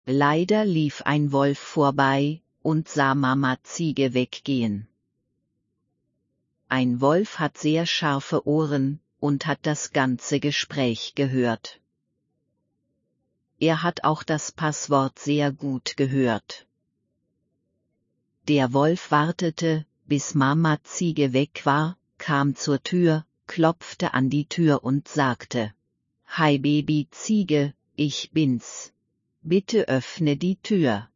Leider lief ein Wolf vorbei und sah Mama Ziege weggehen. Ein Wolf hat sehr scharfe Ohren und hat das ganze Gespräch gehört. Er hat auch das Passwort sehr gut gehört. Der Wolf wartete, bis Mama Ziege weg war, kam zur Tür, klopfte an die Tür und sagte: Hi Baby Ziege, ich bin's. Bitte öffne die Tür.